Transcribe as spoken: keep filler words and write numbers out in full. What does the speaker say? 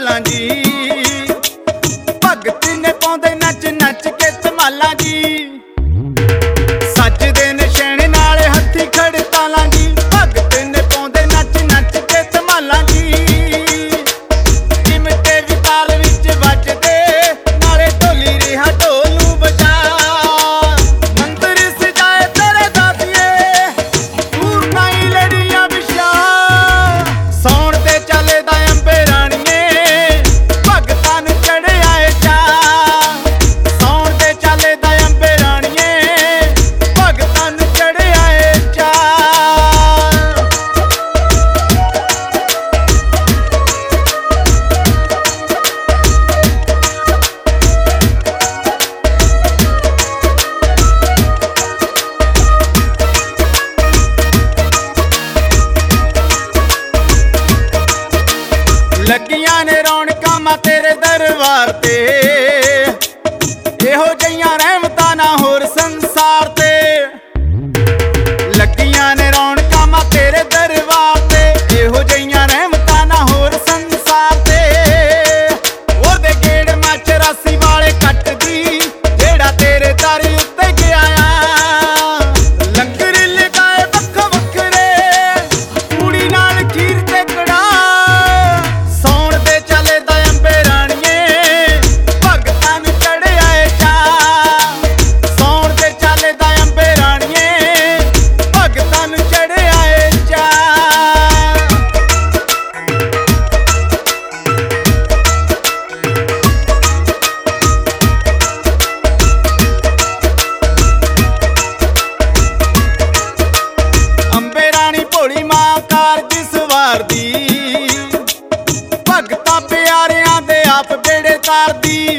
ਢੋਲਾਂ ਜੀ। ਭਗਤ ਨੇ ਪਾਉਂਦੇ ਨੱਚ ਨੱਚ ਕੇ ਧਮਾਲਾਂ ਜੀ। ਸੱਜਦੇ ਨੇ ਛੇਣੇ ਨਾਲ ਹੱਥੀ ਖੜਤਾਲਾਂ ਜੀ। ਭਗਤ ਨੇ ਪਾਉਂਦੇ ਨੱਚ ਨੱਚ ਕੇ ਧਮਾਲਾਂ ਜੀ। ਜਿਮਟੇ ਵੀ ਤਾਲ ਵਿੱਚ ਵੱਜਦੇ ਨਾਲੇ ਢੋਲੀ ਰਿਹਾ ਢੋਲ ਨੂੰ ਵਜਾ। ਮੰਦਰ ਸਜਾਏ ਤੇਰੇ ਦਾਤੀਏ ਦੂਰ ਨਾਈ ਲੜੀਆਂ ਵਿਛਾ। ਸੌਣ ਤੇ ਚੱਲਦਾ ਅੰਬੇ ਰਾਣੀਏ ਭਗਤਾਂ ਨੂੰ ਚੜਿਆ ਏ ਚਾਅ। ਸੌਣ ਤੇ ਚੱਲਦਾ ਅੰਬੇ ਰਾਣੀਏ ਭਗਤਾਂ ਨੂੰ ਚੜਿਆ ਏ ਚਾਅ। ਲੱਗੀਆਂ ਨੇ ਰੌਣਕਾਂ ਮਾਂ ਤੇਰੇ ਦਰਬਾਰ ਤੇ। ਇਹੋ ਜਿਹੀਆਂ ਰਹਿਮਤਾਂ ਨਾ ਹੋਰ ਸੰਸਾਰ ਤੇ। ਲੱਗੀਆਂ ਨੇ ਰੌਣਕਾਂ ਮਾਂ ਤੇਰੇ ਦਰਬਾਰ ਤੇ। ਇਹੋ ਜਿਹੀਆਂ ਰਹਿਮਤਾਂ ਨਾ ਹੋਰ ਸੰਸਾਰ ਤੇ। ਉਹਦੇ ਗੇੜ ਮਾਂ ਚੁਰਾਸੀ ਵਾਲੇ ਕੱਟਦੀ ਜਿਹੜਾ ਤੇਰੇ ਦਰ ਉੱਤੇ ਗਿਆ ਆ। ਲੰਗਰ ਲਗਾਏ ਵੱਖ ਵੱਖਰੇ ਪੂੜੀ ਨਾਲ ਖੀਰ ਤੇ ਕੜਾਹ। ਸੌਣ ਤੇ ਚੱਲਦਾ ਅੰਬੇ ਰਾਣੀਏ ਭਗਤਾਂ ਨੂੰ ਚੜਿਆ ਏ ਚਾਅ। ਸੌਣ ਤੇ ਚੱਲਦਾ ਅੰਬੇ ਰਾਣੀਏ ਭਗਤਾਂ ਨੂੰ ਚੜਿਆ ਏ ਚਾਅ। ਅੰਬੇ ਰਾਣੀ ਭੋਲੀ ਮਾਂ ਕਾਰਜ ਸਵਾਰਦੀ। ਭਗਤਾਂ ਪਿਆਰਿਆਂ ਦੇ ਆਪ ਬੇੜੇ ਤਾਰਦੀ।